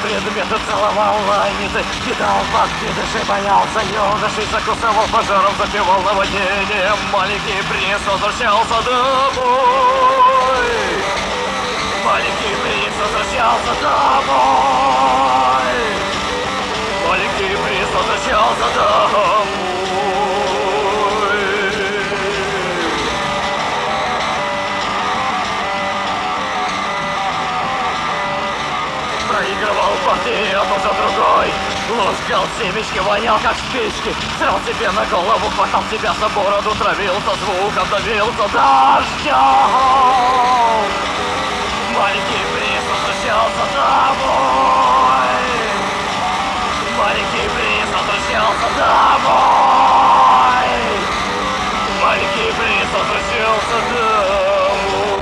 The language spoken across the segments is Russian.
предметы, целовал ланиты, кидал подкидыши, боялся юношей, закусывал пожаром, запивал наводнением. Маленький принц возвращался домой. Маленький принц возвращался домой. Маленький принц возвращался домой. Проигрывал партии одну за другой. Лускал семечки, вонял как спички. Срал себе на голову, хватал себя за бороду, травился звуком, давился дождем. Маленький принц возвращался домой. Маленький принц возвращался домой. Маленький принц возвращался домой.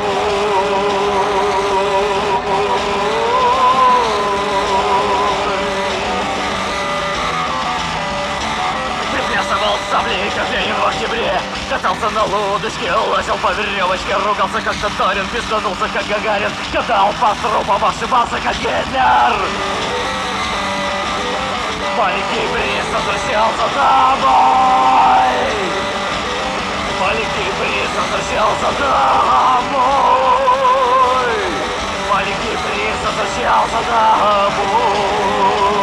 Приплясывал саблей, как ленин в октябре. Катался на лодочке, лазил по веревочке, ругался как татарин, пизданулся как Гагарин, катал по трупам, ошибался как Гитлер. Маленький принц возвращался домой. Маленький принц возвращался домой. Маленький принц возвращался домой.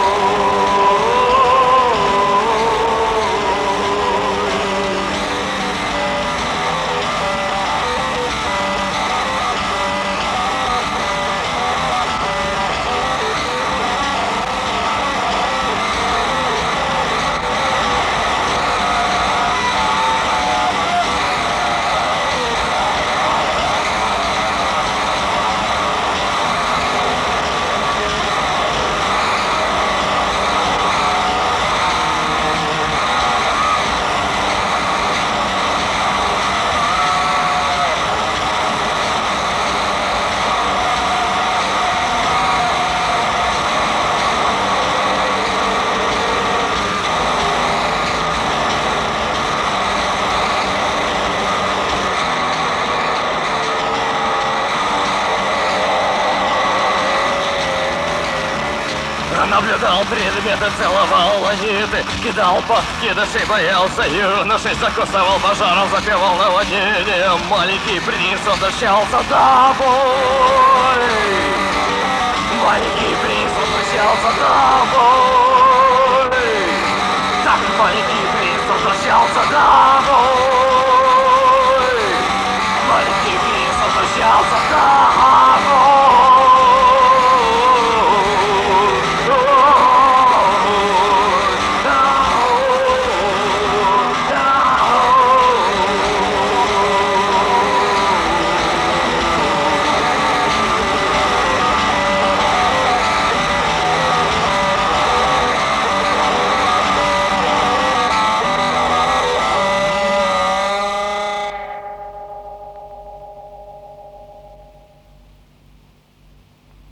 Наблюдал предметы, целовал ланиты, кидал подкидыши, боялся юношей, закусывал пожаром, запивал наводнением. Маленький принц возвращался домой. Маленький принц возвращался домой.